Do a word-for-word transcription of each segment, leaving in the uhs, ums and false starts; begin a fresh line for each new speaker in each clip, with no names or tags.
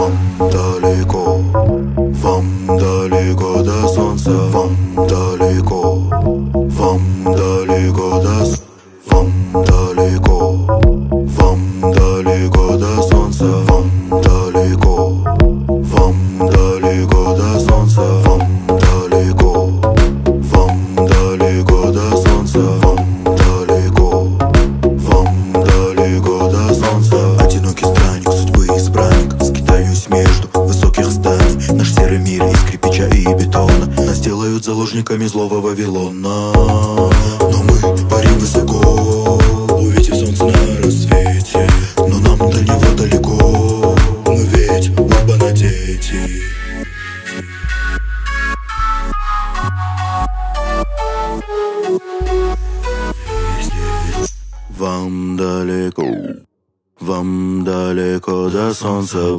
Вам далеко, вам далеко до солнца. Вам далеко, вам далеко до солнца. Вам далеко, вам далеко до солнца. Вам далеко, вам далеко до солнца. Вам далеко, вам далеко до солнца. Вам далеко, вам далеко до солнца. Одинокий странник, судьбы избранник, скитаюсь между высоких зданий. Наш серый мир из кирпича и бетона нас делают заложниками злого Вавилона. Но мы парим высоко, увидев солнце на рассвете. Но нам до него далеко, мы ведь оба дети. Вам далеко, вам далеко до солнца.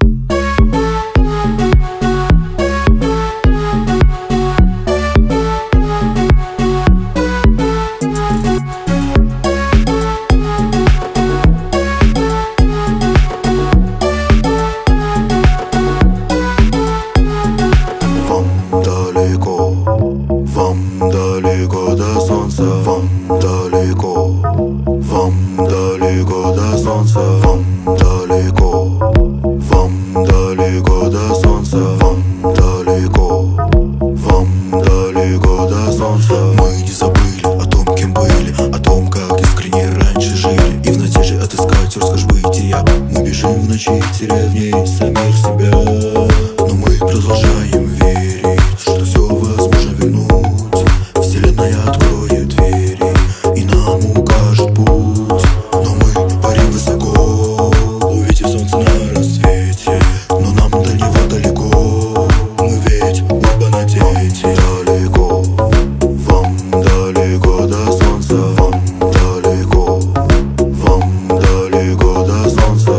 Далеко, вам далеко до солнца. Вам далеко, вам далеко до солнца. Вам далеко, вам далеко до солнца. Вам далеко, вам далеко до солнца. Мы не забыли о том, кем были, о том, как искренне раньше жили. И в надежде отыскать роскошь бытия мы бежим в ночи, теряя в ней самих себя. Но мы продолжаем верить, что все возможно вернуть. Вселенная откроет двери и нам укажет путь. Но мы парим высоко, увидев солнце на рассвете. Но нам до него далеко, мы ведь оба дети. Далеко, вам далеко до солнца. Вам далеко, вам далеко до солнца.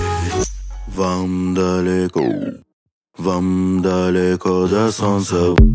Вам далеко, вам далеко до солнца.